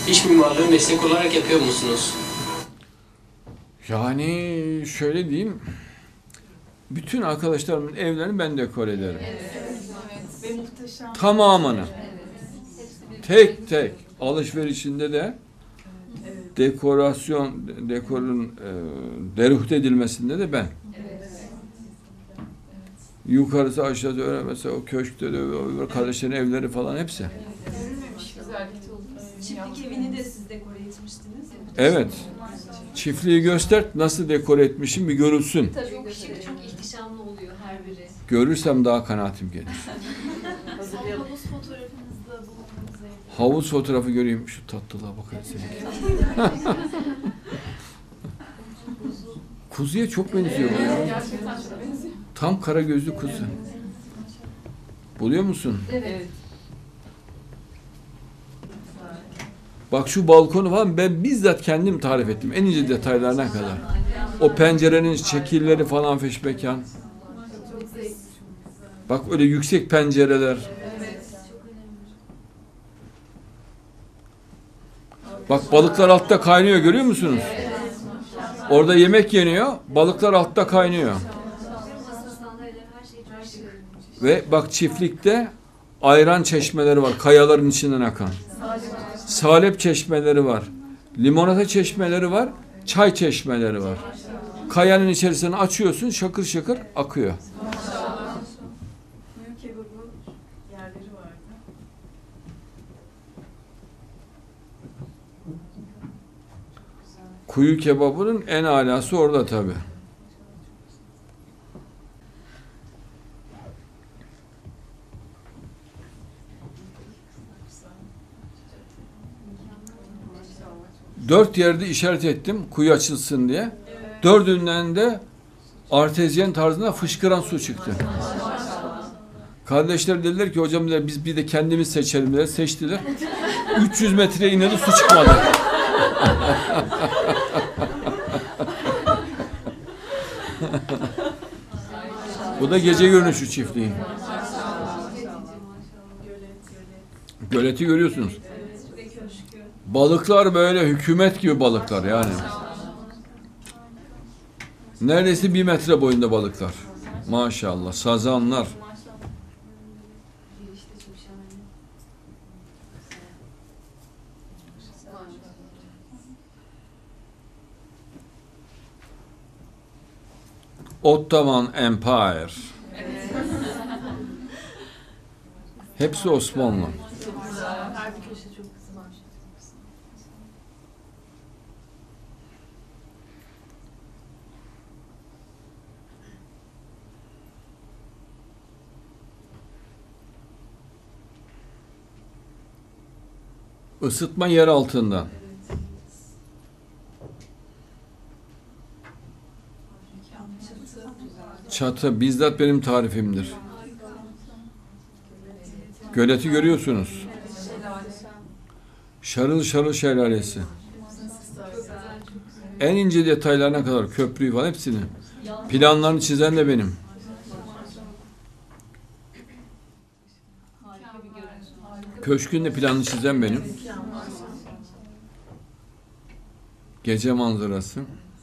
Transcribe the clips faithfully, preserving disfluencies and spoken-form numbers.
İç mimarlığı meslek olarak yapıyor musunuz? Yani şöyle diyeyim, bütün arkadaşlarımın evlerini ben dekor ederim. Ve muhteşem. Tamamını. Tek tek. Alışverişinde de dekorasyon, dekorun e, deruht edilmesinde de ben. Yukarısı aşağısı öyle mesela o köşkte de o kardeşlerin evleri falan hepsi. Görülmemiş güzellikte oldu. Çiftlik evini de siz dekore etmiştiniz. Evet. Çiftliği göster, nasıl dekore etmişim bir görülsün. Tabii çok şık, çok ihtişamlı oluyor her biri. Görürsem daha kanaatim gelir. Havuz fotoğrafınızda bulunduğunuz evde. Havuz fotoğrafı göreyim. Şu tatlılığa bakar senin. Kuzuya çok benziyor bu ya. Gerçekten çok benziyor. Tam kara gözlü kuzu. Buluyor musun? Evet. Bak şu balkonu falan ben bizzat kendim tarif ettim. En ince detaylarına kadar. O pencerenin şekilleri falan feşmekan. Bak öyle yüksek pencereler. Bak balıklar altta kaynıyor, görüyor musunuz? Orada yemek yeniyor, balıklar altta kaynıyor. Ve bak çiftlikte ayran çeşmeleri var, kayaların içinden akan. Salep çeşmeleri var, limonata çeşmeleri var, çay çeşmeleri var. Kayanın içerisini açıyorsun, şakır şakır akıyor. Kuyu kebabı yerleri vardı. Kuyu kebabının en alası orada tabii. Dört yerde işaret ettim kuyu açılsın diye. Dördünden de artezyen tarzında fışkıran su çıktı. Kardeşler dediler ki hocam dediler, biz bir de kendimiz seçelim dediler. Seçtiler. üç yüz metreye inedi, su çıkmadı. Bu da gece görünüşü çiftliği. Göleti görüyorsunuz. Balıklar böyle hükümet gibi balıklar yani. Neredeyse bir metre boyunda balıklar. Maşallah. Sazanlar. Ottoman Empire. Hepsi Osmanlı. Her bir köşe çok güzel. Isıtma yer altından. Çatı bizzat benim tarifimdir. Göleti görüyorsunuz. Şarıl şarıl şelalesi. En ince detaylarına kadar köprüyü falan hepsini. Planlarını çizen de benim. Köşkün de planını çizen benim. Gece manzarası.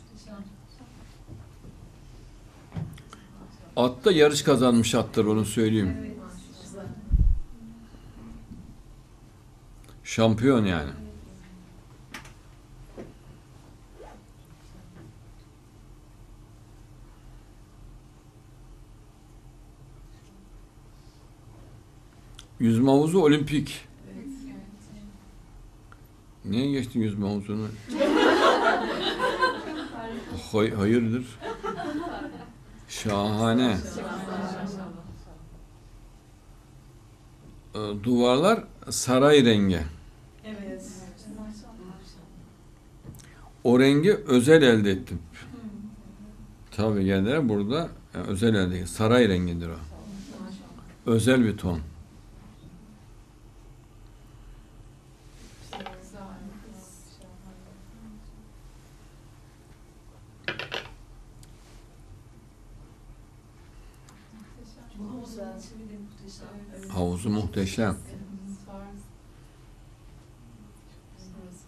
Atta yarış kazanmış attır, onu söyleyeyim. Şampiyon yani. Yüzme havuzu olimpik. Niye geçtin yüzme havuzunu? Hay hayırdır? Şahane. Ee, duvarlar saray rengi. Evet. O rengi özel elde ettim. Tabii genelde burada yani özel elde ettim. Saray rengidir o. Özel bir ton. Havuzu muhteşem.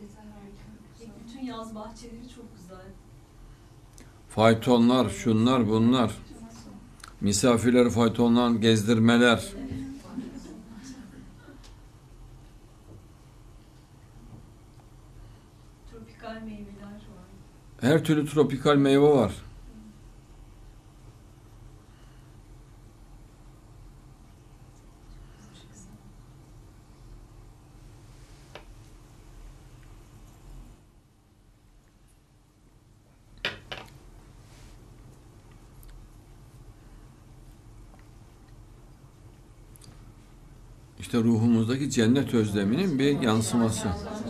Bütün yaz bahçeleri çok güzel. Faytonlar, şunlar, bunlar. Misafirleri faytonla gezdirmeler. Tropikal meyveler var. Her türlü tropikal meyve var. İşte ruhumuzdaki cennet özleminin bir yansıması.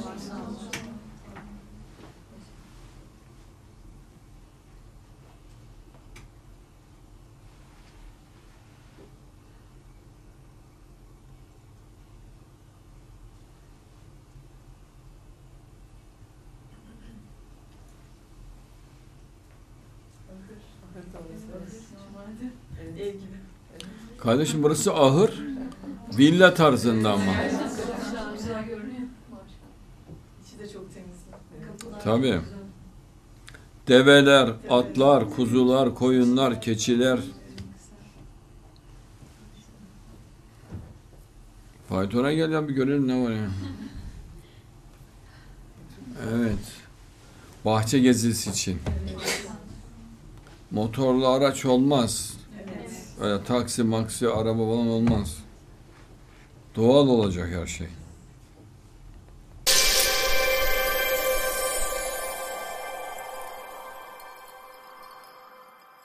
Ev gibi. Kardeşim burası ahır, villa tarzında ama. Güzel görünüyor. İçi de çok temiz. Kapılar Tabii. güzel. Develer, atlar, kuzular, koyunlar, keçiler. Faytona gel ya bir görelim ne var ya. Evet. Bahçe gezisi için. Motorlu araç olmaz. Evet. Öyle taksi, maksi, araba falan olmaz. Doğal olacak her şey.